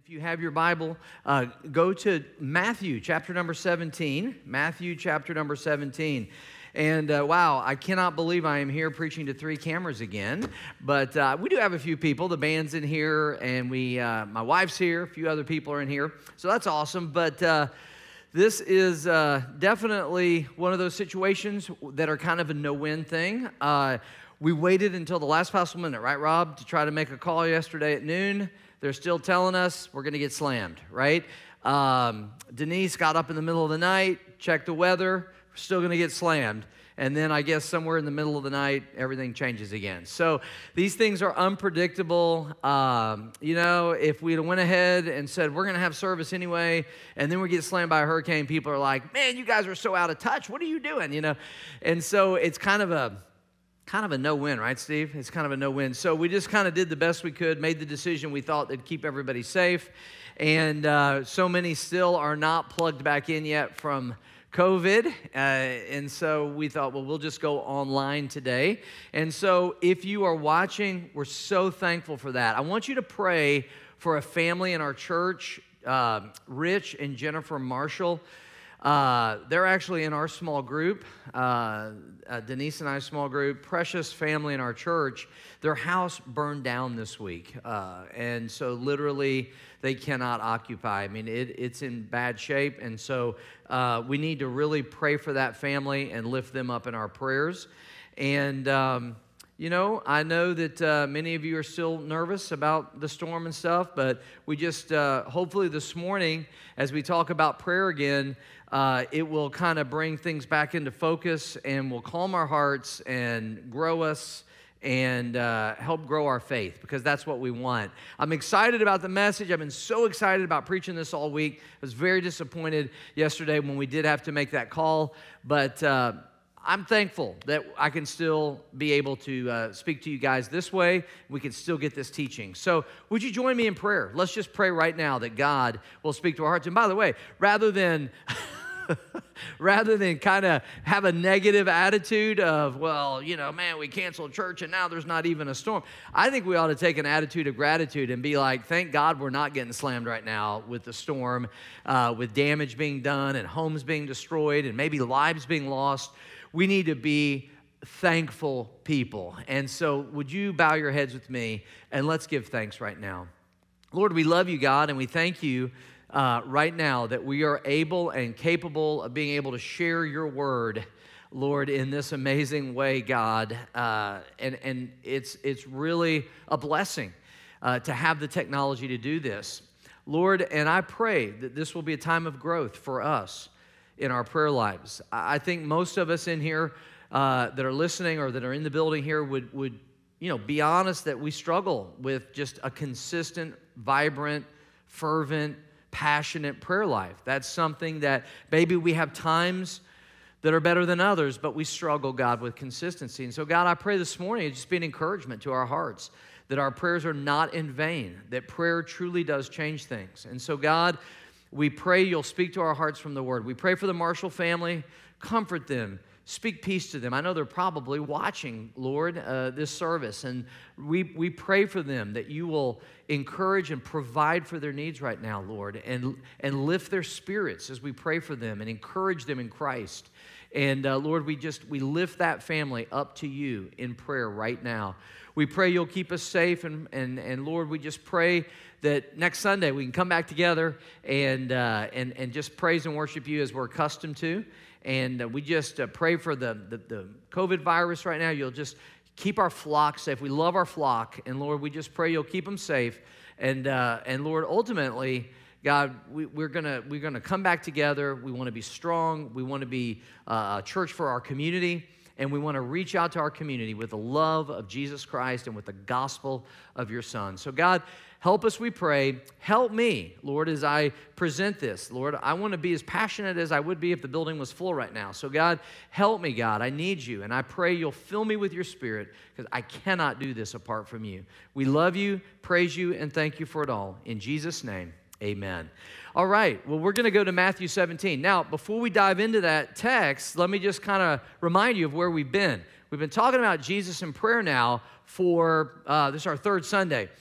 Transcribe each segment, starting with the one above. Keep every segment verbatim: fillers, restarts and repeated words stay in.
If you have your Bible, uh, go to Matthew chapter number seventeen. Matthew chapter number seventeen. And uh, wow, I cannot believe I am here preaching to three cameras again. But uh, we do have a few people. The band's in here, and we, uh, my wife's here. A few other people are in here. So that's awesome. But uh, this is uh, definitely one of those situations that are kind of a no-win thing. Uh, we waited until the last possible minute, right, Rob, to try to make a call yesterday at noon. They're still telling us we're going to get slammed, right? Um, Denise got up in the middle of the night, checked the weather, we're still going to get slammed. And then I guess somewhere in the middle of the night, everything changes again. So these things are unpredictable. Um, you know, if we'd have went ahead and said, we're going to have service anyway, and then we get slammed by a hurricane, people are like, man, you guys are so out of touch. What are you doing, you know? And so it's kind of a... Kind of a no-win, right, Steve? It's kind of a no-win. So we just kind of did the best we could, made the decision we thought that'd keep everybody safe. And uh, so many still are not plugged back in yet from COVID. Uh, and so we thought, well, we'll just go online today. And so if you are watching, we're so thankful for that. I want you to pray for a family in our church, uh, Rich and Jennifer Marshall. Uh, they're actually in our small group, uh, uh, Denise and I's small group, precious family in our church. Their house burned down this week, uh, and so literally they cannot occupy. I mean, it, it's in bad shape, and so uh, we need to really pray for that family and lift them up in our prayers. And um, you know, I know that uh, many of you are still nervous about the storm and stuff, but we just, uh, hopefully this morning, as we talk about prayer again, uh, it will kind of bring things back into focus and will calm our hearts and grow us and uh, help grow our faith, because that's what we want. I'm excited about the message. I've been so excited about preaching this all week. I was very disappointed yesterday when we did have to make that call, but uh, I'm thankful that I can still be able to uh, speak to you guys this way. We can still get this teaching. So would you join me in prayer? Let's just pray right now that God will speak to our hearts. And by the way, rather than... rather than kind of have a negative attitude of, well, you know, man, we canceled church and now there's not even a storm. I think we ought to take an attitude of gratitude and be like, thank God we're not getting slammed right now with the storm, uh, with damage being done and homes being destroyed and maybe lives being lost. We need to be thankful people. And so would you bow your heads with me and let's give thanks right now. Lord, we love you, God, and we thank you Uh, right now that we are able and capable of being able to share your word, Lord, in this amazing way, God. Uh, and and it's, it's really a blessing uh, to have the technology to do this. Lord, and I pray that this will be a time of growth for us in our prayer lives. I think most of us in here uh, that are listening or that are in the building here would, would, you know, be honest that we struggle with just a consistent, vibrant, fervent, passionate prayer life. That's something that maybe we have times that are better than others, but we struggle, God, with consistency. And so, God, I pray this morning it'd just be an encouragement to our hearts that our prayers are not in vain, that prayer truly does change things. And so, God, we pray you'll speak to our hearts from the Word. We pray for the Marshall family. Comfort them. Speak peace to them. I know they're probably watching, Lord, uh, this service, and we, we pray for them that you will encourage and provide for their needs right now, Lord, and, and lift their spirits as we pray for them and encourage them in Christ. And uh, Lord, we just, we lift that family up to you in prayer right now. We pray you'll keep us safe, and, and, and Lord, we just pray that next Sunday we can come back together and, uh, and, and just praise and worship you as we're accustomed to. And uh, we just uh, pray for the, the, the COVID virus right now. You'll just keep our flock safe. We love our flock. And Lord, we just pray you'll keep them safe. And uh, and Lord, ultimately, God, we, we're gonna we're gonna come back together. We want to be strong. We want to be uh, a church for our community. And we want to reach out to our community with the love of Jesus Christ and with the gospel of your Son. So God, help us, we pray. Help me, Lord, as I present this. Lord, I want to be as passionate as I would be if the building was full right now. So God, help me, God. I need you. And I pray you'll fill me with your Spirit, because I cannot do this apart from you. We love you, praise you, and thank you for it all. In Jesus' name, amen. All right, well, we're going to go to Matthew seventeen. Now, before we dive into that text, let me just kind of remind you of where we've been. We've been talking about Jesus in prayer now for, uh, this is our third Sunday.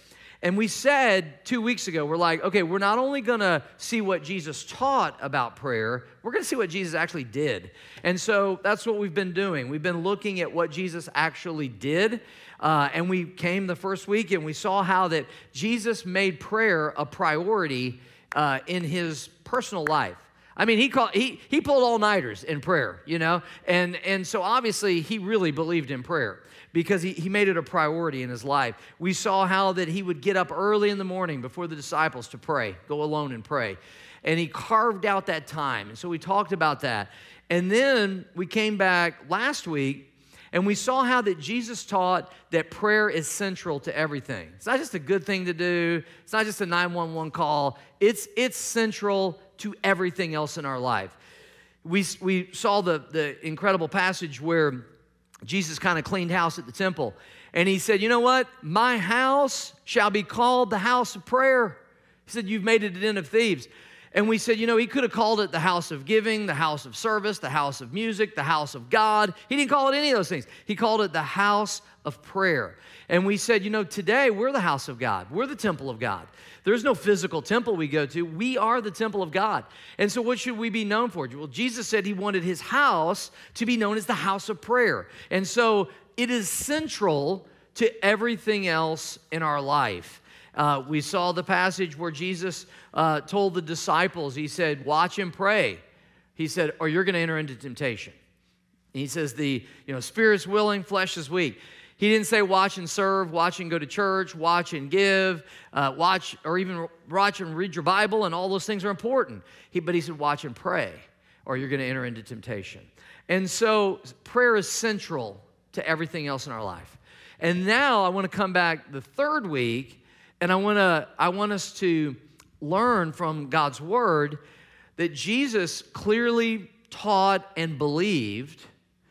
And we said two weeks ago, we're like, okay, we're not only going to see what Jesus taught about prayer, we're going to see what Jesus actually did. And so that's what we've been doing. We've been looking at what Jesus actually did. Uh, and we came the first week and we saw how that Jesus made prayer a priority uh, in his personal life. I mean, he called, he he pulled all-nighters in prayer, you know? And, and so obviously he really believed in prayer, because he, he made it a priority in his life. We saw how that he would get up early in the morning before the disciples to pray, go alone and pray. And he carved out that time. And so we talked about that. And then we came back last week and we saw how that Jesus taught that prayer is central to everything. It's not just a good thing to do. It's not just a nine one one call. It's, it's central to everything else in our life. We, we saw the, the incredible passage where Jesus kind of cleaned house at the temple. And he said, you know what? My house shall be called the house of prayer. He said, you've made it a den of thieves. And we said, you know, he could have called it the house of giving, the house of service, the house of music, the house of God. He didn't call it any of those things. He called it the house of prayer. And we said, you know, today we're the house of God. We're the temple of God. There's no physical temple we go to. We are the temple of God. And so what should we be known for? Well, Jesus said he wanted his house to be known as the house of prayer. And so it is central to everything else in our life. Uh, we saw the passage where Jesus uh, told the disciples, he said, watch and pray. He said, or you're going to enter into temptation. And he says, the you know spirit's willing, flesh is weak. He didn't say watch and serve, watch and go to church, watch and give, uh, watch or even watch and read your Bible, and all those things are important. He, but he said watch and pray, or you're going to enter into temptation. And so prayer is central to everything else in our life. And now I want to come back the third week, and I want to I want us to learn from God's Word that Jesus clearly taught and believed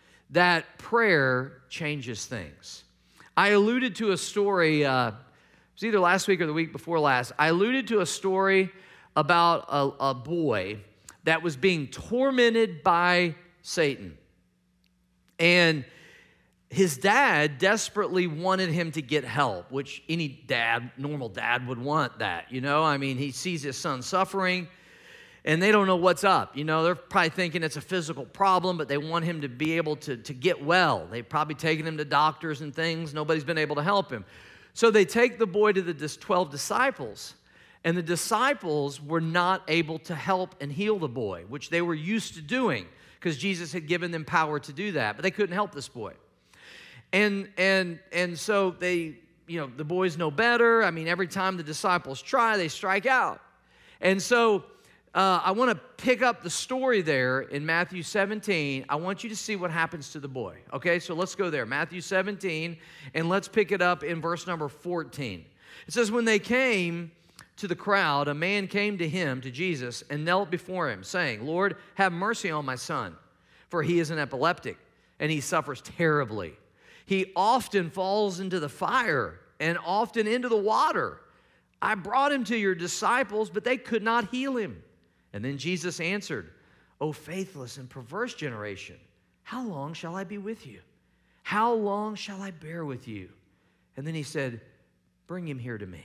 that prayer changes things. I alluded to a story, uh, it was either last week or the week before last. I alluded to a story about a, a boy that was being tormented by Satan. And his dad desperately wanted him to get help, which any dad, normal dad would want that, you know? I mean, he sees his son suffering, and they don't know what's up. You know, they're probably thinking it's a physical problem, but they want him to be able to, to get well. They've probably taken him to doctors and things. Nobody's been able to help him. So they take the boy to the twelve disciples, and the disciples were not able to help and heal the boy, which they were used to doing because Jesus had given them power to do that, but they couldn't help this boy. And and and so they, you know, the boys know better. I mean, every time the disciples try, they strike out. And so Uh, I want to pick up the story there in Matthew seventeen. I want you to see what happens to the boy. Okay, so let's go there. Matthew seventeen, and let's pick it up in verse number fourteen. It says, when they came to the crowd, a man came to him, to Jesus, and knelt before him, saying, Lord, have mercy on my son, for he is an epileptic, and he suffers terribly. He often falls into the fire and often into the water. I brought him to your disciples, but they could not heal him. And then Jesus answered, O faithless and perverse generation, how long shall I be with you? How long shall I bear with you? And then he said, bring him here to me.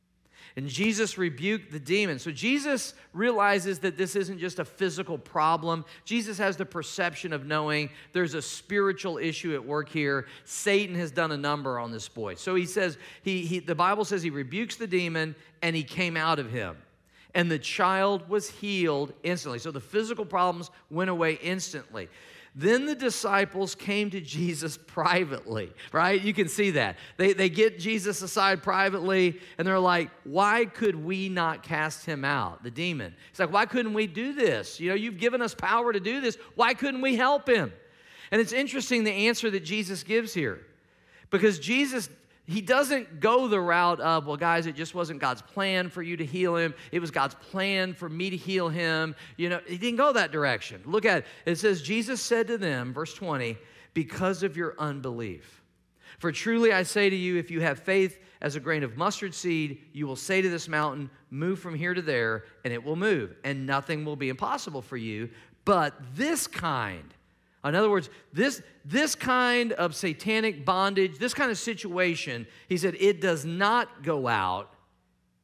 And Jesus rebuked the demon. So Jesus realizes that this isn't just a physical problem. Jesus has the perception of knowing there's a spiritual issue at work here. Satan has done a number on this boy. So he says, he, he the Bible says he rebukes the demon and he came out of him. And the child was healed instantly. So the physical problems went away instantly. Then the disciples came to Jesus privately, right? You can see that. They, they get Jesus aside privately, and they're like, why could we not cast him out, the demon? It's like, why couldn't we do this? You know, you've given us power to do this. Why couldn't we help him? And it's interesting the answer that Jesus gives here. Because Jesus, he doesn't go the route of, well, guys, it just wasn't God's plan for you to heal him. It was God's plan for me to heal him. You know, he didn't go that direction. Look at it. It says, Jesus said to them, verse twenty, because of your unbelief. For truly I say to you, if you have faith as a grain of mustard seed, you will say to this mountain, move from here to there, and it will move, and nothing will be impossible for you. But this kind, in other words, this, this kind of satanic bondage, this kind of situation, he said, it does not go out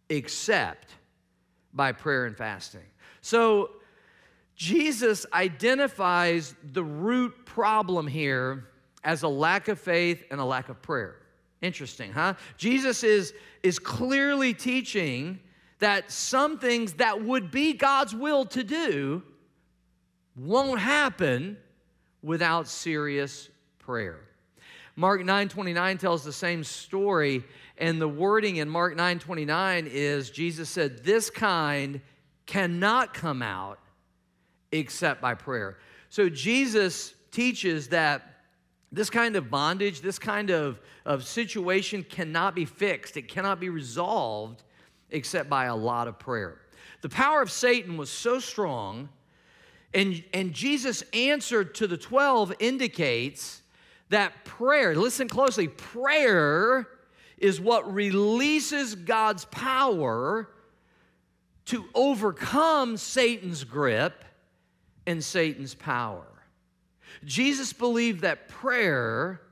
except by prayer and fasting. So Jesus identifies the root problem here as a lack of faith and a lack of prayer. Interesting, huh? Jesus is, is clearly teaching that some things that would be God's will to do won't happen without serious prayer. Mark nine twenty-nine tells the same story, and the wording in Mark nine twenty-nine is, Jesus said, this kind cannot come out except by prayer. So Jesus teaches that this kind of bondage, this kind of, of situation cannot be fixed. It cannot be resolved except by a lot of prayer. The power of Satan was so strong, and, and Jesus' answer to the twelve indicates that prayer, listen closely, prayer is what releases God's power to overcome Satan's grip and Satan's power. Jesus believed that prayer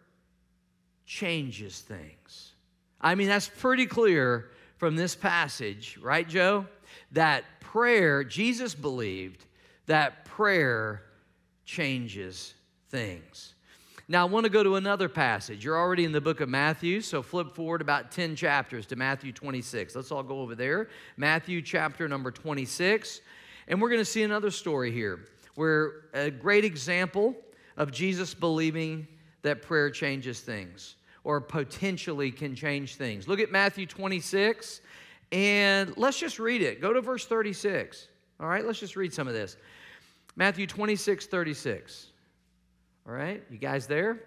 changes things. I mean, that's pretty clear from this passage, right, Joe? That prayer, Jesus believed that prayer changes things. Now, I want to go to another passage. You're already in the book of Matthew, so flip forward about ten chapters to Matthew twenty-six. Let's all go over there. Matthew chapter number twenty-six. And we're going to see another story here where a great example of Jesus believing that prayer changes things or potentially can change things. Look at Matthew twenty-six, and let's just read it. Go to verse thirty-six. All right, let's just read some of this. Matthew twenty-six, thirty-six. All right, you guys there?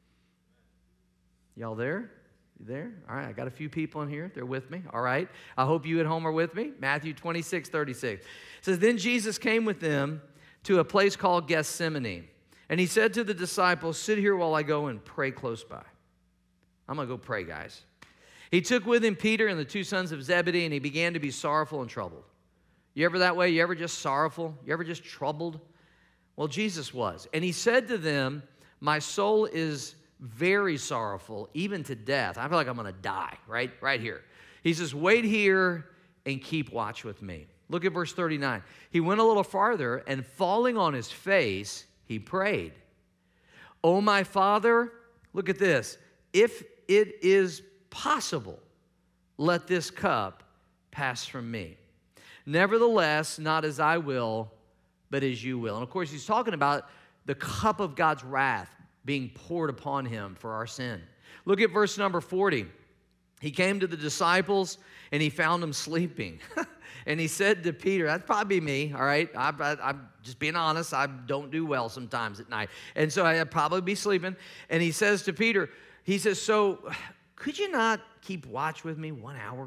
Y'all there? You there? All right, I got a few people in here. They're with me. All right. I hope you at home are with me. Matthew twenty-six, thirty-six. It says, then Jesus came with them to a place called Gethsemane. And he said to the disciples, sit here while I go and pray close by. I'm going to go pray, guys. He took with him Peter and the two sons of Zebedee, and he began to be sorrowful and troubled. You ever that way? You ever just sorrowful? You ever just troubled? Well, Jesus was. And he said to them, my soul is very sorrowful, even to death. I feel like I'm going to die, right? Right here. He says, wait here and keep watch with me. Look at verse thirty-nine. He went a little farther, and falling on his face, he prayed, oh, my Father, look at this. If it is possible, let this cup pass from me. Nevertheless, not as I will, but as you will. And of course, he's talking about the cup of God's wrath being poured upon him for our sin. Look at verse number forty. He came to the disciples, and he found them sleeping. And he said to Peter, that'd probably be me, all right? I, I, I'm just being honest. I don't do well sometimes at night. And so I'd probably be sleeping. And he says to Peter, he says, so could you not keep watch with me one hour?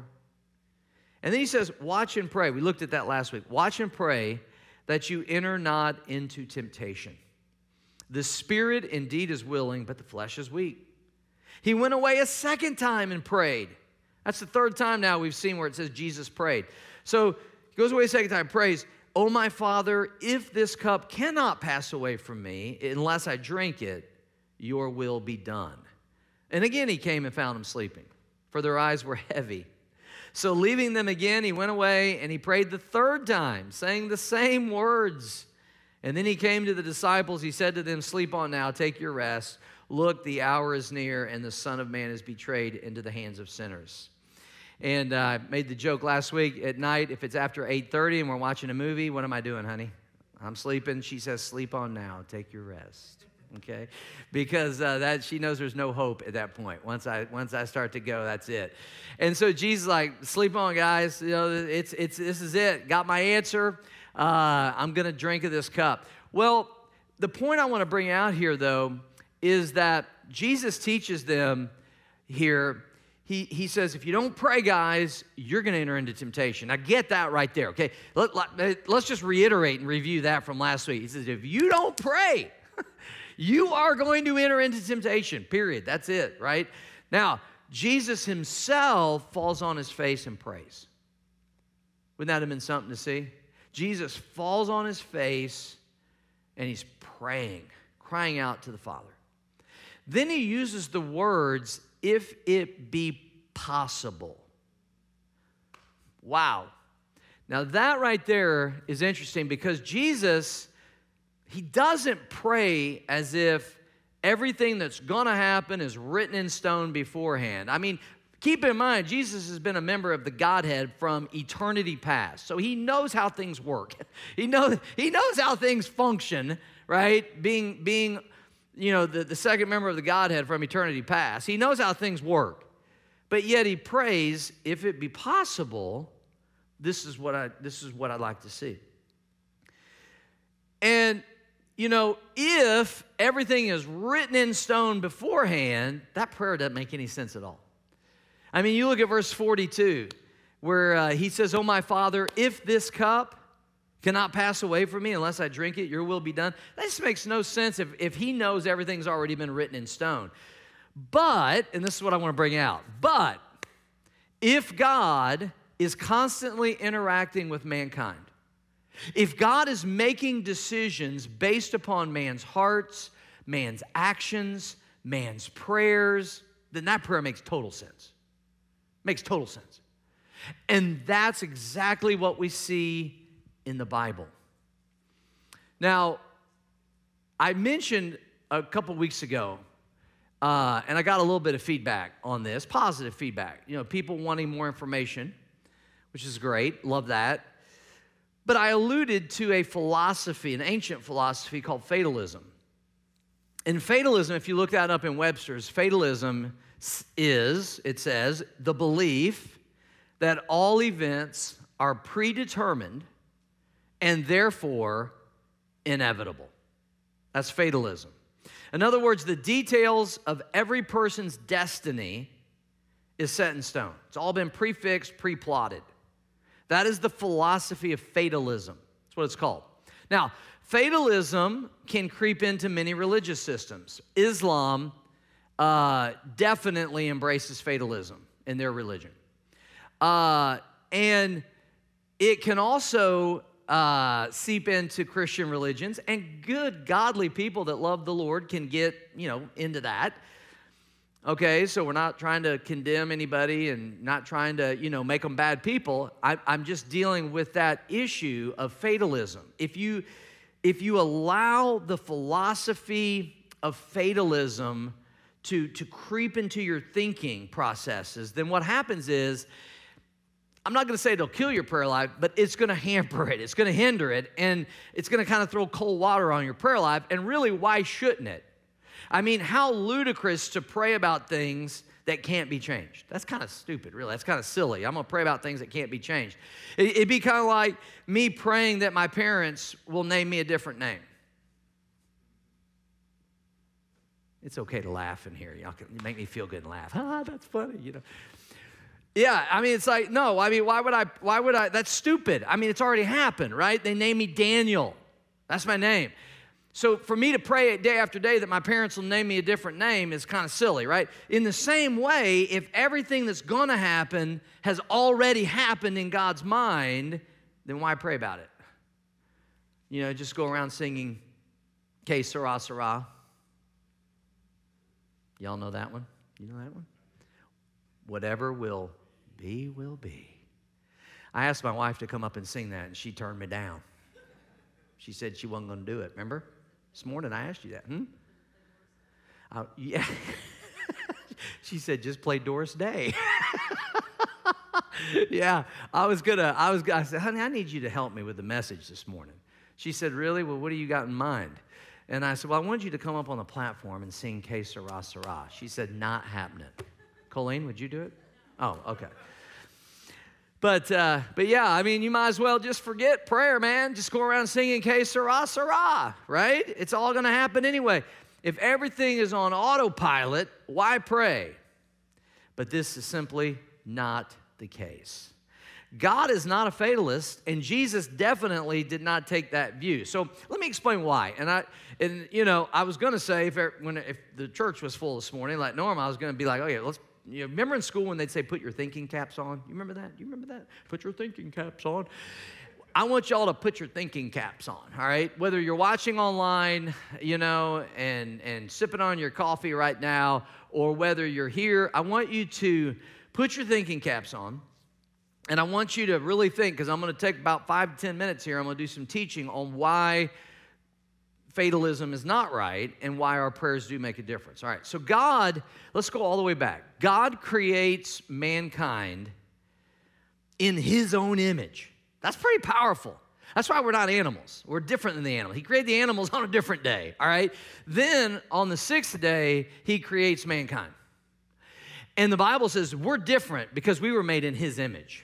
And then he says, watch and pray. We looked at that last week. Watch and pray that you enter not into temptation. The spirit indeed is willing, but the flesh is weak. He went away a second time and prayed. That's the third time now we've seen where it says Jesus prayed. So he goes away a second time, prays, oh, my Father, if this cup cannot pass away from me unless I drink it, your will be done. And again he came and found them sleeping, for their eyes were heavy. So leaving them again, he went away and he prayed the third time, saying the same words. And then he came to the disciples. He said to them, sleep on now, take your rest. Look, the hour is near, and the Son of Man is betrayed into the hands of sinners. And I uh, made the joke last week at night, if it's after eight thirty and we're watching a movie, what am I doing, honey? I'm sleeping. She says, sleep on now, take your rest. Okay, because uh, that she knows there's no hope at that point. Once I once I start to go, that's it. And so Jesus is like, sleep on, guys. You know, it's it's this is it. Got my answer. Uh, I'm gonna drink of this cup. Well, the point I want to bring out here, though, is that Jesus teaches them here. He, he says, if you don't pray, guys, you're going to enter into temptation. Now, get that right there, okay? Let, let, let's just reiterate and review that from last week. He says, if you don't pray, you are going to enter into temptation, period. That's it, right? Now, Jesus himself falls on his face and prays. Wouldn't that have been something to see? Jesus falls on his face, and he's praying, crying out to the Father. Then he uses the words, if it be possible. Wow. Now that right there is interesting because Jesus, he doesn't pray as if everything that's going to happen is written in stone beforehand. I mean, keep in mind, Jesus has been a member of the Godhead from eternity past. So he knows how things work. He knows, he knows how things function, right? Being, being you know, the, the second member of the Godhead from eternity past. He knows how things work. But yet he prays, if it be possible, this is what I this is what I'd like to see. And, you know, if everything is written in stone beforehand, that prayer doesn't make any sense at all. I mean, you look at verse forty-two, where uh, he says, "Oh, my Father, if this cup cannot pass away from me unless I drink it, your will be done." That just makes no sense if, if he knows everything's already been written in stone. But, and this is what I want to bring out, but if God is constantly interacting with mankind, if God is making decisions based upon man's hearts, man's actions, man's prayers, then that prayer makes total sense. Makes total sense. And that's exactly what we see in the Bible. Now, I mentioned a couple weeks ago, uh, and I got a little bit of feedback on this, positive feedback. You know, people wanting more information, which is great. Love that. But I alluded to a philosophy, an ancient philosophy called fatalism. And fatalism, if you look that up in Webster's, fatalism is, it says, the belief that all events are predetermined and therefore inevitable. That's fatalism. In other words, the details of every person's destiny is set in stone. It's all been prefixed, pre-plotted. That is the philosophy of fatalism. That's what it's called. Now, fatalism can creep into many religious systems. Islam uh, definitely embraces fatalism in their religion. Uh, and it can also uh, seep into Christian religions, and good, godly people that love the Lord can get, you know, into that. Okay, so we're not trying to condemn anybody and not trying to, you know, make them bad people. I, I'm just dealing with that issue of fatalism. If you, if you allow the philosophy of fatalism to, to creep into your thinking processes, then what happens is, I'm not going to say it'll kill your prayer life, but it's going to hamper it. It's going to hinder it, and it's going to kind of throw cold water on your prayer life, and really, why shouldn't it? I mean, how ludicrous to pray about things that can't be changed. That's kind of stupid, really. That's kind of silly. I'm going to pray about things that can't be changed. It'd be kind of like me praying that my parents will name me a different name. It's okay to laugh in here. Y'all can make me feel good and laugh. Ah, that's funny, you know. Yeah, I mean, it's like, no, I mean, why would I, why would I, that's stupid. I mean, it's already happened, right? They named me Daniel. That's my name. So for me to pray day after day that my parents will name me a different name is kind of silly, right? In the same way, if everything that's going to happen has already happened in God's mind, then why pray about it? You know, just go around singing, Que Sera, Sera. Y'all know that one? You know that one? Whatever will be, will be. I asked my wife to come up and sing that, and she turned me down. She said she wasn't going to do it, remember? This morning I asked you that. Hmm? Uh, yeah. She said, just play Doris Day. Yeah, I was gonna, I was I said, honey, I need you to help me with the message this morning. She said, really? Well, what do you got in mind? And I said, well, I want you to come up on the platform and sing Que Sera, Sera. She said, not happening. Colleen, would you do it? Oh, okay. But, uh, but yeah, I mean, you might as well just forget prayer, man. Just go around singing Que Sera, Sera, right? It's all going to happen anyway. If everything is on autopilot, why pray? But this is simply not the case. God is not a fatalist, and Jesus definitely did not take that view. So let me explain why. And I, and you know, I was going to say if when if the church was full this morning, like normal, I was going to be like, okay, let's. You remember in school when they'd say, put your thinking caps on? You remember that? You remember that? Put your thinking caps on. I want y'all to put your thinking caps on, all right? Whether you're watching online, you know, and, and sipping on your coffee right now, or whether you're here, I want you to put your thinking caps on, And I want you to really think, because I'm going to take about five to ten minutes here. I'm going to do some teaching on why fatalism is not right and why our prayers do make a difference. All right, so God, let's go all the way back. God creates mankind in his own image. That's pretty powerful. That's why we're not animals. We're different than the animal. He created the animals on a different day, all right? Then on the sixth day, he creates mankind. And the Bible says we're different because we were made in his image.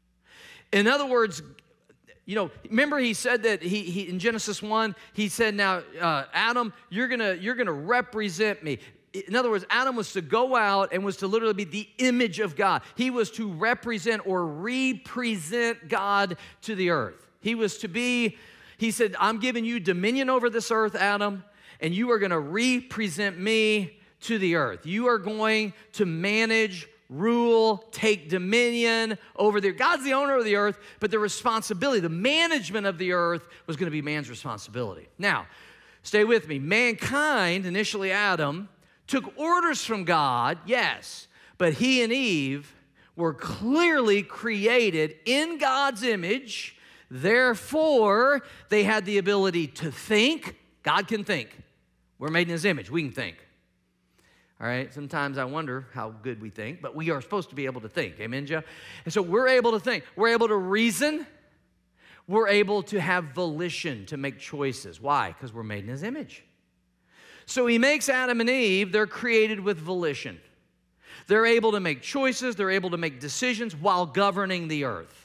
In other words, you know, remember he said that he, he in Genesis one, he said, now, uh, Adam, you're gonna, you're gonna represent me. In other words, Adam was to go out and was to literally be the image of God. He was to represent or represent God to the earth. He was to be, he said, I'm giving you dominion over this earth, Adam, and you are gonna represent me to the earth. You are going to manage, rule, take dominion over the earth. God's the owner of the earth, but the responsibility, the management of the earth was going to be man's responsibility. Now, stay with me. Mankind, initially Adam, took orders from God, yes, but he and Eve were clearly created in God's image. Therefore, they had the ability to think. God can think. We're made in his image. We can think. All right, sometimes I wonder how good we think, but we are supposed to be able to think. Amen, Joe? And so we're able to think. We're able to reason. We're able to have volition, to make choices. Why? Because we're made in his image. So he makes Adam and Eve, they're created with volition. They're able to make choices. They're able to make decisions while governing the earth.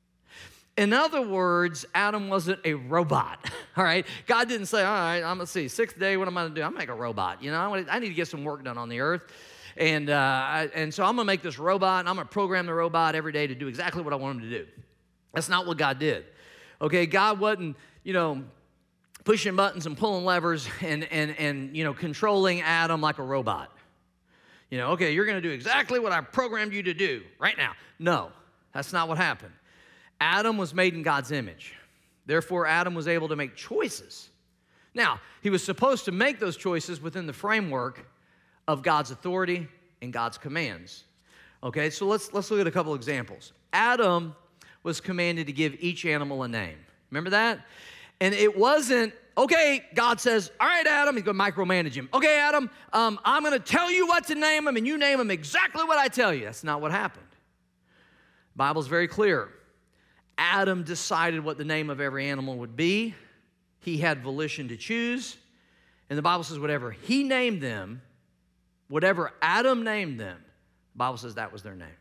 In other words, Adam wasn't a robot, all right? God didn't say, all right, I'm going to see, sixth day, what am I going to do? I'm going to make a robot, you know? I need to get some work done on the earth. And, uh, I, and so I'm going to make this robot, and I'm going to program the robot every day to do exactly what I want him to do. That's not what God did, okay? God wasn't, you know, pushing buttons and pulling levers and, and, and you know, controlling Adam like a robot. You know, okay, you're going to do exactly what I programmed you to do right now. No, that's not what happened. Adam was made in God's image. Therefore, Adam was able to make choices. Now, he was supposed to make those choices within the framework of God's authority and God's commands. Okay, so let's, let's look at a couple examples. Adam was commanded to give each animal a name. Remember that? And it wasn't, okay, God says, all right, Adam, he's going to micromanage him. Okay, Adam, um, I'm going to tell you what to name him, and you name him exactly what I tell you. That's not what happened. The Bible's very clear. Adam decided what the name of every animal would be. He had volition to choose. And the Bible says whatever he named them, whatever Adam named them, the Bible says that was their name.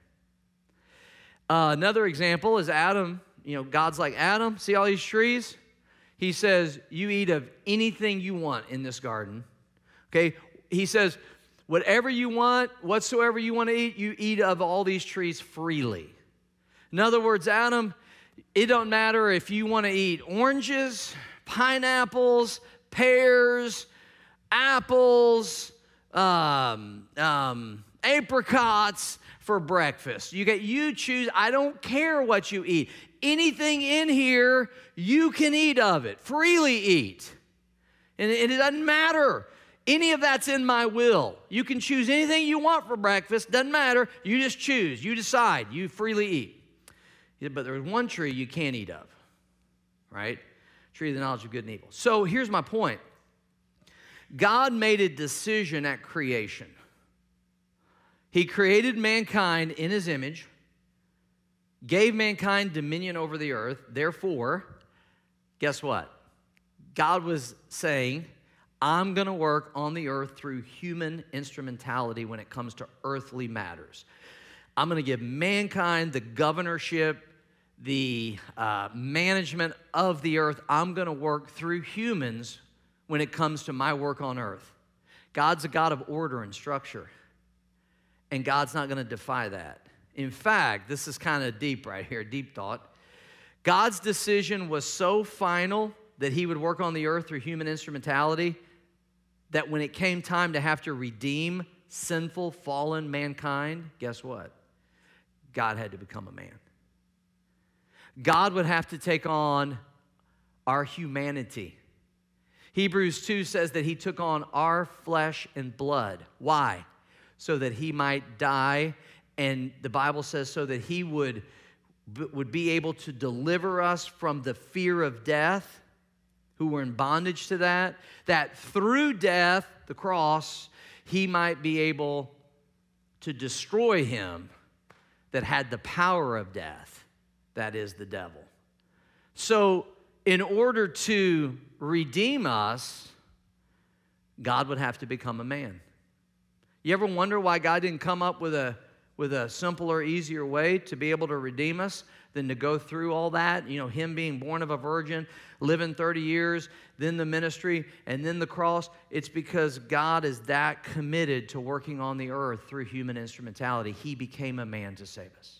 Uh, another example is Adam, you know, God's like, Adam, see all these trees? He says, you eat of anything you want in this garden. Okay? He says, whatever you want, whatsoever you want to eat, you eat of all these trees freely. In other words, Adam, it don't matter if you want to eat oranges, pineapples, pears, apples, um, um, apricots for breakfast. You get, you choose. I don't care what you eat. Anything in here, you can eat of it. Freely eat. And it, it doesn't matter. Any of that's in my will. You can choose anything you want for breakfast. Doesn't matter. You just choose. You decide. You freely eat. But there's one tree you can't eat of, right? Tree of the knowledge of good and evil. So here's my point. God made a decision at creation. He created mankind in his image, gave mankind dominion over the earth. Therefore, guess what? God was saying, I'm going to work on the earth through human instrumentality when it comes to earthly matters. I'm going to give mankind the governorship, the uh, management of the earth. I'm going to work through humans when it comes to my work on earth. God's a God of order and structure, and God's not going to defy that. In fact, this is kind of deep right here, deep thought. God's decision was so final that he would work on the earth through human instrumentality that when it came time to have to redeem sinful, fallen mankind, guess what? God had to become a man. God would have to take on our humanity. Hebrews two says that he took on our flesh and blood. Why? So that he might die, and the Bible says so that he would would be able to deliver us from the fear of death, who were in bondage to that, that through death, the cross, he might be able to destroy him that had the power of death, that is the devil. So in order to redeem us, God would have to become a man. You ever wonder why God didn't come up with a with a simpler, easier way to be able to redeem us than to go through all that? You know, him being born of a virgin, living thirty years, then the ministry, and then the cross. It's because God is that committed to working on the earth through human instrumentality. He became a man to save us.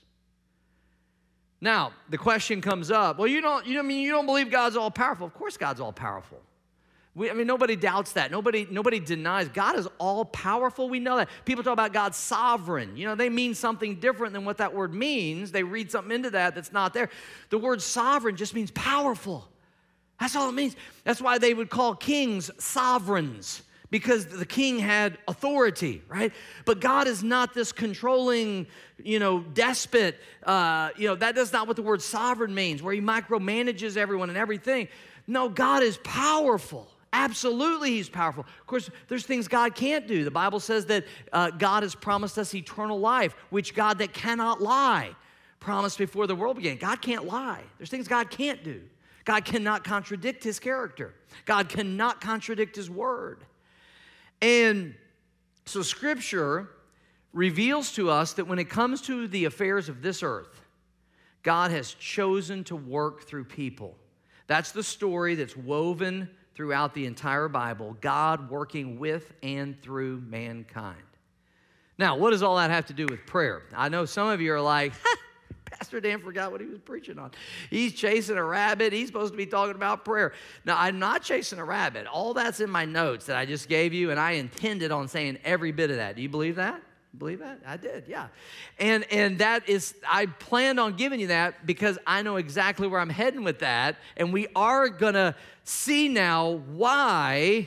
Now, the question comes up, well, you don't, you know, I mean, you don't believe God's all powerful. Of course God's all powerful. We, I mean, nobody doubts that. Nobody, nobody denies. God is all-powerful. We know that. People talk about God sovereign. You know, they mean something different than what that word means. They read something into that that's not there. The word sovereign just means powerful. That's all it means. That's why they would call kings sovereigns, because the king had authority, right? But God is not this controlling, you know, despot. Uh, you know, that is not what the word sovereign means, where he micromanages everyone and everything. No, God is powerful. Absolutely, he's powerful. Of course, there's things God can't do. The Bible says that uh, God has promised us eternal life, which God that cannot lie promised before the world began. God can't lie. There's things God can't do. God cannot contradict his character. God cannot contradict his word. And so Scripture reveals to us that when it comes to the affairs of this earth, God has chosen to work through people. That's the story that's woven throughout the entire Bible, God working with and through mankind. Now, what does all that have to do with prayer? I know some of you are like, Pastor Dan forgot what he was preaching on. He's chasing a rabbit. He's supposed to be talking about prayer. Now, I'm not chasing a rabbit. All that's in my notes that I just gave you, and I intended on saying every bit of that. Do you believe that? Believe that? I did, yeah. And and that is, I planned on giving you that because I know exactly where I'm heading with that. And we are going to see now why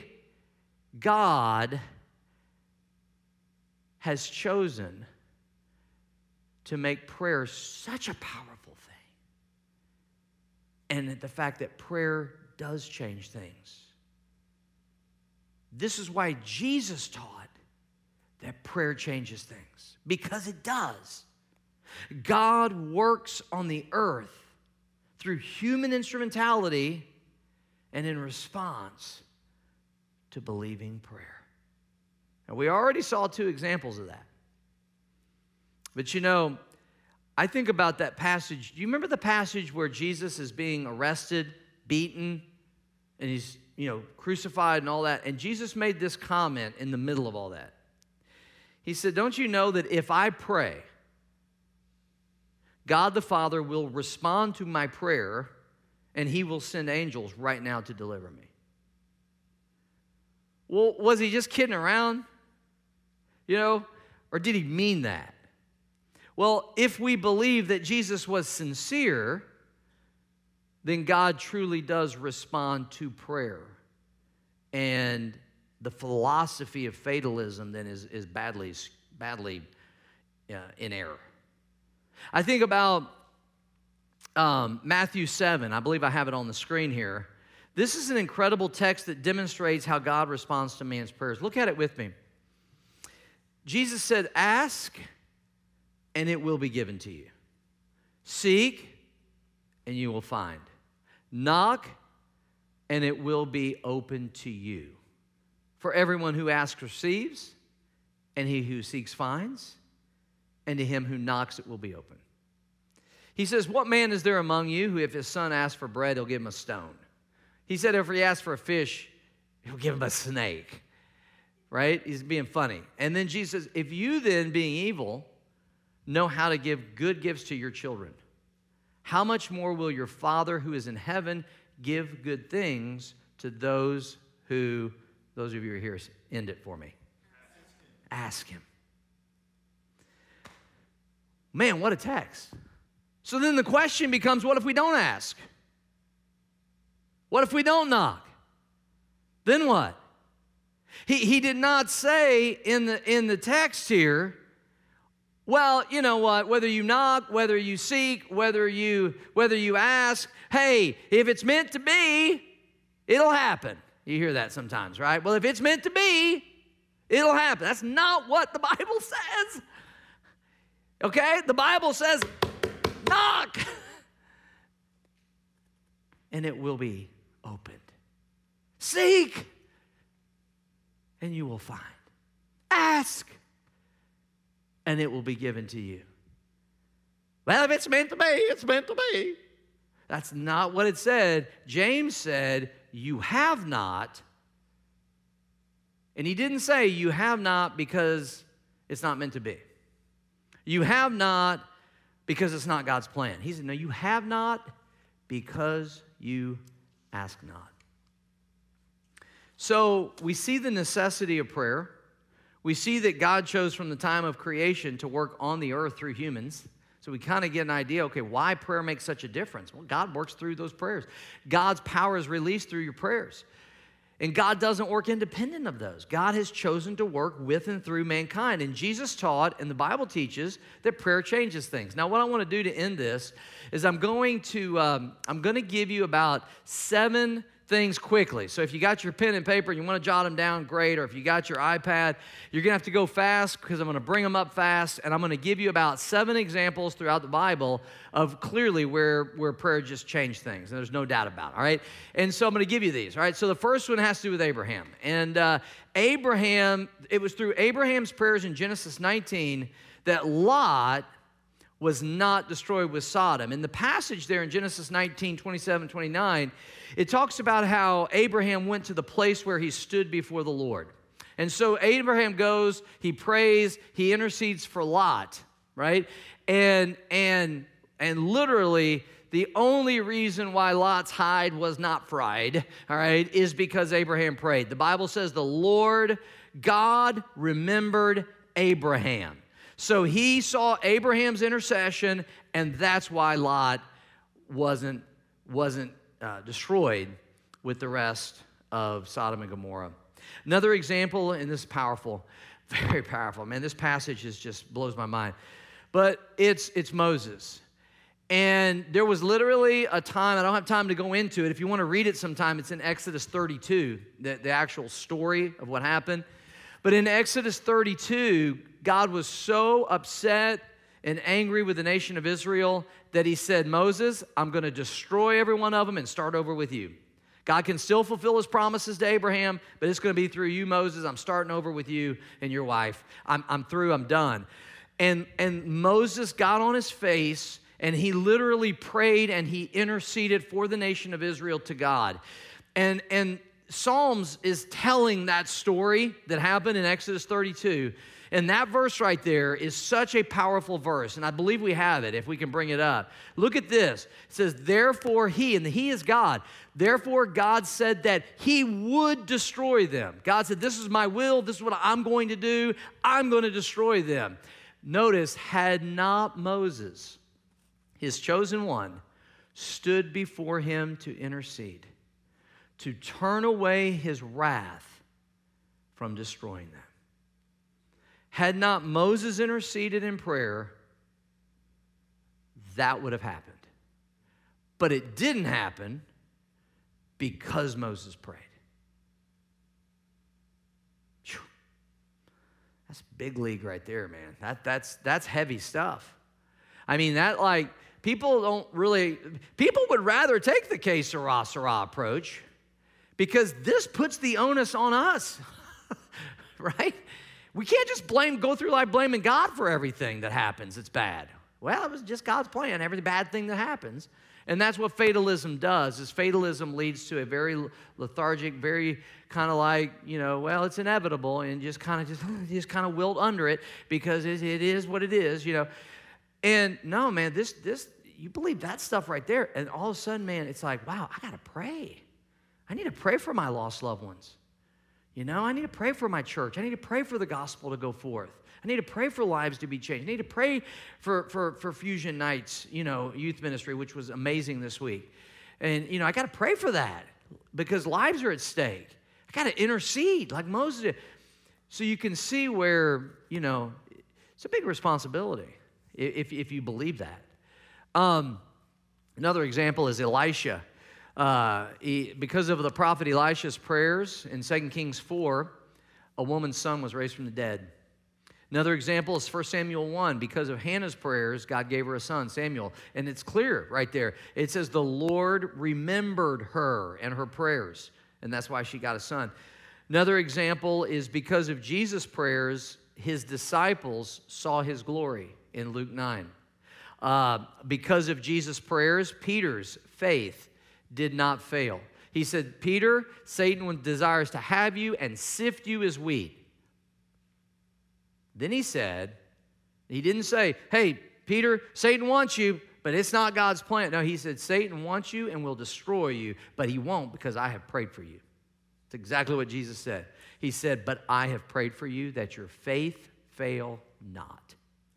God has chosen to make prayer such a powerful thing. And the fact that prayer does change things. This is why Jesus taught that prayer changes things, because it does. God works on the earth through human instrumentality and in response to believing prayer. And we already saw two examples of that. But you know, I think about that passage. Do you remember the passage where Jesus is being arrested, beaten, and he's, you know, crucified and all that? And Jesus made this comment in the middle of all that. He said, don't you know that if I pray, God the Father will respond to my prayer and he will send angels right now to deliver me? Well, was he just kidding around? You know, or did he mean that? Well, if we believe that Jesus was sincere, then God truly does respond to prayer. And the philosophy of fatalism then is, is badly, badly uh, in error. I think about um, Matthew seven. I believe I have it on the screen here. This is an incredible text that demonstrates how God responds to man's prayers. Look at it with me. Jesus said, ask, and it will be given to you. Seek, and you will find. Knock, and it will be open to you. For everyone who asks receives, and he who seeks finds, and to him who knocks it will be open. He says, what man is there among you who if his son asks for bread, he'll give him a stone? He said if he asks for a fish, he'll give him a snake. Right? He's being funny. And then Jesus says, if you then, being evil, know how to give good gifts to your children, how much more will your Father who is in heaven give good things to those who, those of you who are here, end it for me. Ask him. Man, what a text. So then the question becomes, what if we don't ask? What if we don't knock? Then what? He, he did not say in the, in the text here, Well, you know what? Whether you knock, whether you seek, whether you whether you ask, hey, if it's meant to be, it'll happen. You hear that sometimes, right? Well, if it's meant to be, it'll happen. That's not what the Bible says. Okay? The Bible says, knock, and it will be opened. Seek, and you will find. Ask, and it will be given to you. Well, if it's meant to be, it's meant to be. That's not what it said. James said, you have not. And he didn't say you have not because it's not meant to be. You have not because it's not God's plan. He said, no, you have not because you ask not. So we see the necessity of prayer. We see that God chose from the time of creation to work on the earth through humans. So we kind of get an idea, okay, why prayer makes such a difference? Well, God works through those prayers. God's power is released through your prayers. And God doesn't work independent of those. God has chosen to work with and through mankind. And Jesus taught, and the Bible teaches, that prayer changes things. Now, what I want to do to end this is I'm going to um, I'm going to give you about seven things quickly. So if you got your pen and paper and you want to jot them down, great. Or if you got your iPad, you're going to have to go fast because I'm going to bring them up fast. And I'm going to give you about seven examples throughout the Bible of clearly where, where prayer just changed things. And there's no doubt about it, all right? And so I'm going to give you these, all right? So the first one has to do with Abraham. And uh, Abraham, it was through Abraham's prayers in Genesis nineteen that Lot was not destroyed with Sodom. In the passage there in Genesis nineteen, twenty-seven, twenty-nine, it talks about how Abraham went to the place where he stood before the Lord. And so Abraham goes, he prays, he intercedes for Lot, right? And and and literally the only reason why Lot's hide was not fried, all right, is because Abraham prayed. The Bible says the Lord God remembered Abraham. So he saw Abraham's intercession, and that's why Lot wasn't, wasn't uh, destroyed with the rest of Sodom and Gomorrah. Another example, and this is powerful, very powerful. Man, this passage is just blows my mind. But it's, it's Moses. And there was literally a time, I don't have time to go into it. If you want to read it sometime, it's in Exodus thirty-two, the, the actual story of what happened. But in Exodus thirty-two, God was so upset and angry with the nation of Israel that he said, Moses, I'm going to destroy every one of them and start over with you. God can still fulfill his promises to Abraham, but it's going to be through you, Moses. I'm starting over with you and your wife. I'm, I'm through. I'm done. And, and Moses got on his face, and he literally prayed and he interceded for the nation of Israel to God. And, and Psalms is telling that story that happened in Exodus thirty-two. And that verse right there is such a powerful verse. And I believe we have it if we can bring it up. Look at this. It says, therefore he, and the he is God. Therefore God said that he would destroy them. God said, this is my will. This is what I'm going to do. I'm going to destroy them. Notice, had not Moses, his chosen one, stood before him to intercede, to turn away his wrath from destroying them. Had not Moses interceded in prayer, that would have happened. But it didn't happen because Moses prayed. Whew. That's big league right there, man. That, that's, that's heavy stuff. I mean, that like, people don't really, people would rather take the que sera, sera approach because this puts the onus on us, right? We can't just blame, go through life blaming God for everything that happens that's bad. Well, it was just God's plan, every bad thing that happens. And that's what fatalism does, is fatalism leads to a very lethargic, very kind of like, you know, well, it's inevitable, and just kind of just, just kind of wilt under it because it, it is what it is, you know. And no, man, this, this, you believe that stuff right there, and all of a sudden, man, it's like, wow, I got to pray. I need to pray for my lost loved ones. You know, I need to pray for my church. I need to pray for the gospel to go forth. I need to pray for lives to be changed. I need to pray for, for, for Fusion Nights, you know, youth ministry, which was amazing this week. And, you know, I got to pray for that because lives are at stake. I got to intercede like Moses did. So you can see where, you know, It's a big responsibility if, if you believe that. Um, another example is Elisha. Uh, he, because of the prophet Elisha's prayers in Second Kings four, a woman's son was raised from the dead. Another example is First Samuel one. Because of Hannah's prayers, God gave her a son, Samuel. And it's clear right there. It says the Lord remembered her and her prayers, and that's why she got a son. Another example is because of Jesus' prayers, his disciples saw his glory in Luke nine. Uh, because of Jesus' prayers, Peter's faith did not fail. He said, Peter, Satan desires to have you and sift you as wheat. Then he said, he didn't say, hey, Peter, Satan wants you, but it's not God's plan. No, he said, Satan wants you and will destroy you, but he won't because I have prayed for you. It's exactly what Jesus said. He said, but I have prayed for you that your faith fail not.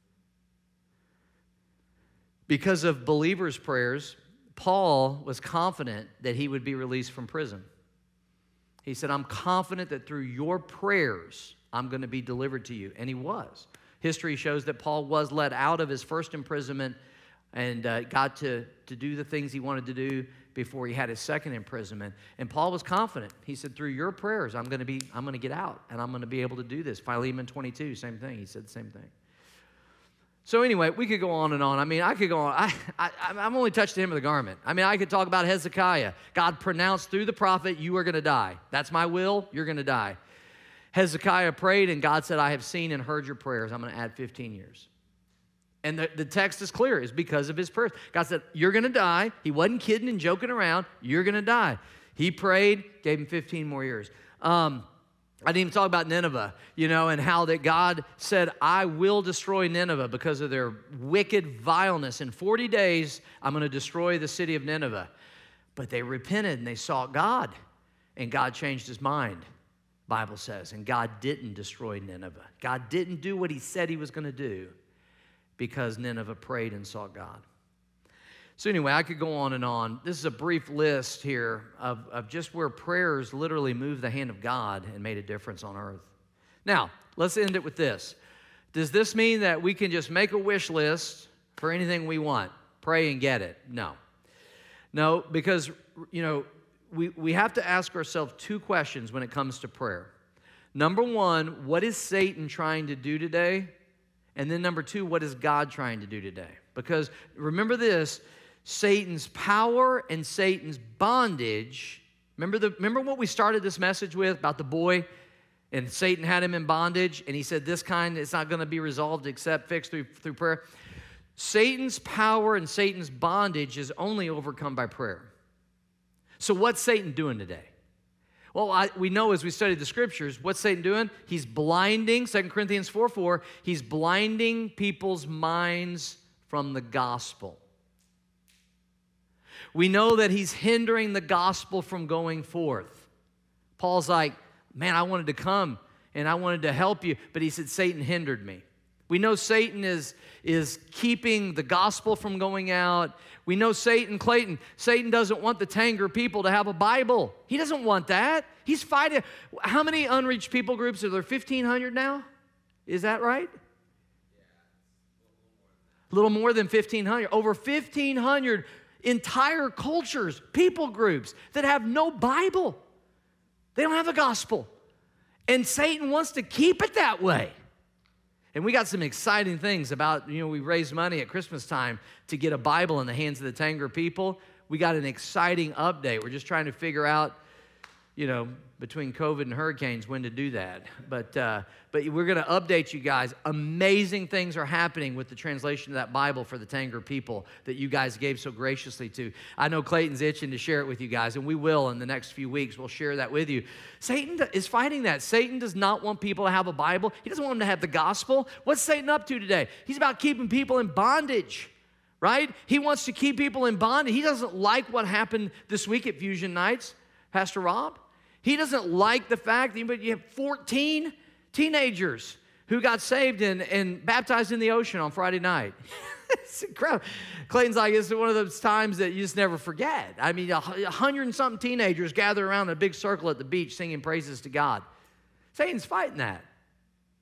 Because of believers' prayers, Paul was confident that he would be released from prison. He said, I'm confident that through your prayers, I'm going to be delivered to you. And he was. History shows that Paul was let out of his first imprisonment and uh, got to, to do the things he wanted to do before he had his second imprisonment. And Paul was confident. He said, through your prayers, I'm going to be, I'm going to get out, and I'm going to be able to do this. Philemon twenty-two, same thing. He said the same thing. So anyway, we could go on and on. I mean, I could go on. I, I, I'm only touched the hem of the garment. I mean, I could talk about Hezekiah. God pronounced through the prophet, you are going to die. That's my will. You're going to die. Hezekiah prayed, and God said, I have seen and heard your prayers. I'm going to add fifteen years. And the, the text is clear. It's because of his prayers. God said, you're going to die. He wasn't kidding and joking around. You're going to die. He prayed, gave him fifteen more years. Um, I didn't even talk about Nineveh, you know, and how that God said, I will destroy Nineveh because of their wicked vileness. In forty days, I'm going to destroy the city of Nineveh. But they repented and they sought God, and God changed his mind, Bible says, and God didn't destroy Nineveh. God didn't do what he said he was going to do because Nineveh prayed and sought God. So anyway, I could go on and on. This is a brief list here of, of just where prayers literally moved the hand of God and made a difference on earth. Now, let's end it with this. Does this mean that we can just make a wish list for anything we want, pray and get it? No. No, because, you know, we, we have to ask ourselves two questions when it comes to prayer. Number one, what is Satan trying to do today? And then number two, what is God trying to do today? Because remember this, Satan's power and Satan's bondage. Remember, the, remember what we started this message with about the boy? And Satan had him in bondage, and he said, this kind, it's not going to be resolved except fixed through, through prayer. Satan's power and Satan's bondage is only overcome by prayer. So what's Satan doing today? Well, I, we know as we study the scriptures, what's Satan doing? He's blinding, Second Corinthians four four, he's blinding people's minds from the gospel. We know that he's hindering the gospel from going forth. Paul's like, man, I wanted to come and I wanted to help you, but he said, Satan hindered me. We know Satan is, is keeping the gospel from going out. We know Satan, Clayton, Satan doesn't want the Tanger people to have a Bible. He doesn't want that. He's fighting. How many unreached people groups are there? fifteen hundred now? Is that right? A little more than fifteen hundred. Over fifteen hundred entire cultures, people groups that have no Bible. They don't have the gospel. And Satan wants to keep it that way. And we got some exciting things about, you know, we raised money at Christmas time to get a Bible in the hands of the Tanger people. We got an exciting update. We're just trying to figure out, you know, between COVID and hurricanes when to do that. But uh, but we're going to update you guys. Amazing things are happening with the translation of that Bible for the Tanger people that you guys gave so graciously to. I know Clayton's itching to share it with you guys, and we will in the next few weeks. We'll share that with you. Satan is fighting that. Satan does not want people to have a Bible. He doesn't want them to have the gospel. What's Satan up to today? He's about keeping people in bondage, right? He wants to keep people in bondage. He doesn't like what happened this week at Fusion Nights, Pastor Rob. He doesn't like the fact that you have fourteen teenagers who got saved and, and baptized in the ocean on Friday night. It's incredible. Clayton's like, it's one of those times that you just never forget. I mean, a hundred and something teenagers gather around in a big circle at the beach singing praises to God. Satan's fighting that.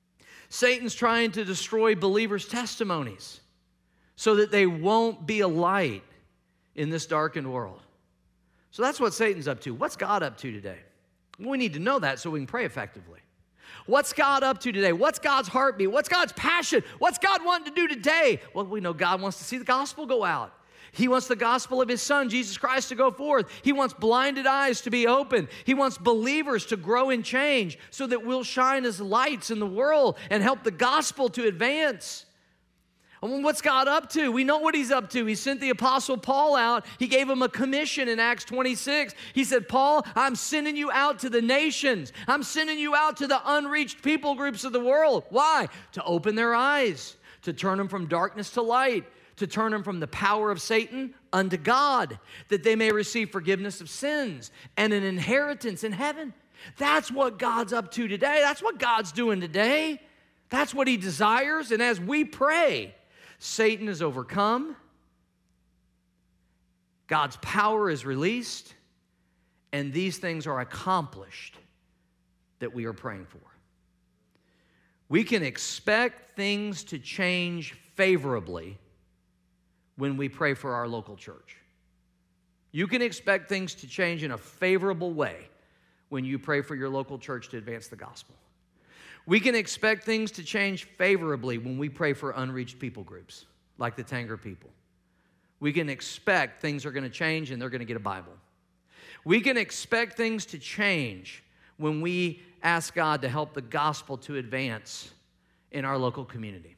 Satan's trying to destroy believers' testimonies so that they won't be a light in this darkened world. So that's what Satan's up to. What's God up to today? We need to know that so we can pray effectively. What's God up to today? What's God's heartbeat? What's God's passion? What's God wanting to do today? Well, we know God wants to see the gospel go out. He wants the gospel of his son, Jesus Christ, to go forth. He wants blinded eyes to be opened. He wants believers to grow and change so that we'll shine as lights in the world and help the gospel to advance. And what's God up to? We know what he's up to. He sent the apostle Paul out. He gave him a commission in Acts twenty-six. He said, Paul, I'm sending you out to the nations. I'm sending you out to the unreached people groups of the world. Why? To open their eyes, to turn them from darkness to light, to turn them from the power of Satan unto God, that they may receive forgiveness of sins and an inheritance in heaven. That's what God's up to today. That's what God's doing today. That's what he desires. And as we pray, Satan is overcome, God's power is released, and these things are accomplished that we are praying for. We can expect things to change favorably when we pray for our local church. You can expect things to change in a favorable way when you pray for your local church to advance the gospel. We can expect things to change favorably when we pray for unreached people groups, like the Tanger people. We can expect things are going to change and they're going to get a Bible. We can expect things to change when we ask God to help the gospel to advance in our local community.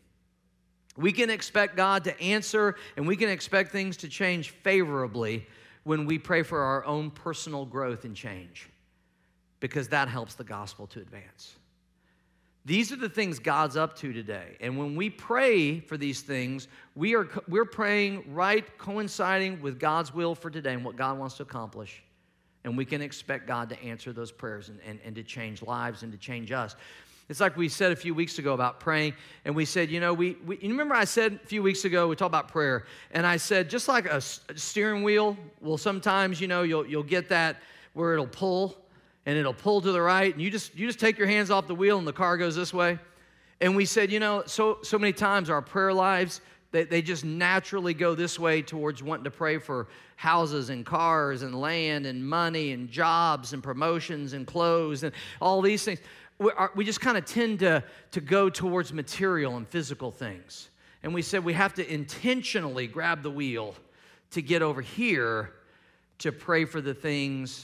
We can expect God to answer, and we can expect things to change favorably when we pray for our own personal growth and change, because that helps the gospel to advance. These are the things God's up to today. And when we pray for these things, we are, we're praying right, coinciding with God's will for today and what God wants to accomplish. And we can expect God to answer those prayers and, and, and to change lives and to change us. It's like we said a few weeks ago about praying, and we said, you know, we, we you remember I said a few weeks ago, we talked about prayer, and I said, just like a steering wheel, well, sometimes, you know, you'll, you'll get that where it'll pull, and it'll pull to the right, and you just you just take your hands off the wheel, and the car goes this way. And we said, you know, so so many times our prayer lives, they, they just naturally go this way towards wanting to pray for houses and cars and land and money and jobs and promotions and clothes and all these things. We, are, we just kind of tend to, to go towards material and physical things. And we said we have to intentionally grab the wheel to get over here to pray for the things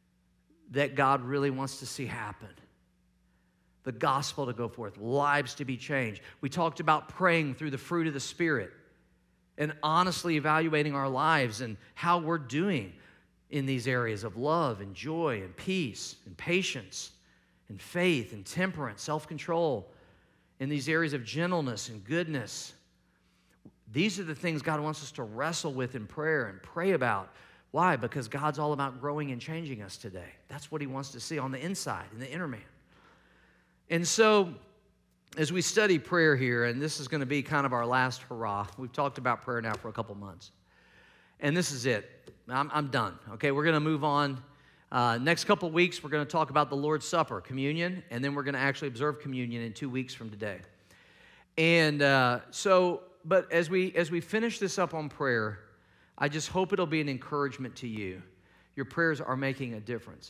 that God really wants to see happen. The gospel to go forth, lives to be changed. We talked about praying through the fruit of the Spirit and honestly evaluating our lives and how we're doing in these areas of love and joy and peace and patience and faith and temperance, self-control, in these areas of gentleness and goodness. These are the things God wants us to wrestle with in prayer and pray about. Why? Because God's all about growing and changing us today. That's what he wants to see on the inside, in the inner man. And so, as we study prayer here, and this is going to be kind of our last hurrah. We've talked about prayer now for a couple months. And this is it. I'm, I'm done. Okay, we're going to move on. Uh, next couple weeks, we're going to talk about the Lord's Supper, communion, and then we're going to actually observe communion in two weeks from today. And uh, so, but as we as we finish this up on prayer, I just hope it'll be an encouragement to you. Your prayers are making a difference.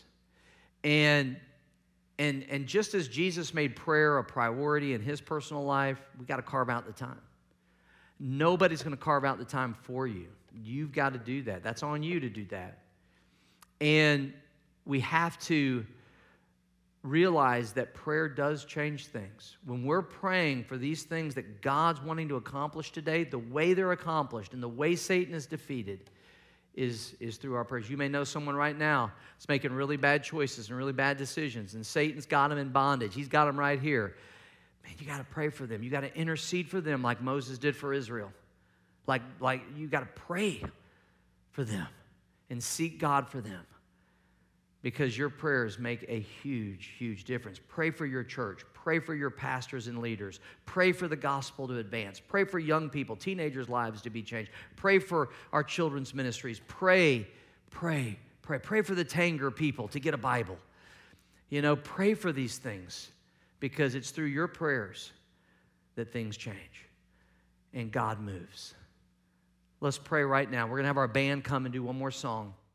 And and and just as Jesus made prayer a priority in his personal life, we got to carve out the time. Nobody's going to carve out the time for you. You've got to do that. That's on you to do that. And we have to realize that prayer does change things. When we're praying for these things that God's wanting to accomplish today, the way they're accomplished and the way Satan is defeated is, is through our prayers. You may know someone right now that's making really bad choices and really bad decisions, and Satan's got them in bondage. He's got them right here. Man, you got to pray for them. You got to intercede for them like Moses did for Israel. Like, like you got to pray for them and seek God for them, because your prayers make a huge, huge difference. Pray for your church. Pray for your pastors and leaders. Pray for the gospel to advance. Pray for young people, teenagers' lives to be changed. Pray for our children's ministries. Pray, pray, pray. Pray for the Tanger people to get a Bible. You know, pray for these things, because it's through your prayers that things change and God moves. Let's pray right now. We're going to have our band come and do one more song.